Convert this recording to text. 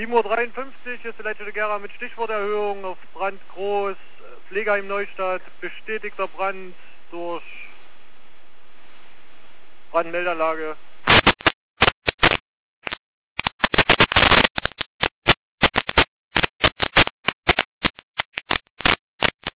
7:53 Uhr, hier ist die Leitstelle Gera mit Stichworterhöhung auf Brand Groß, Pflegeheim Neustadt, bestätigter Brand durch Brandmeldeanlage.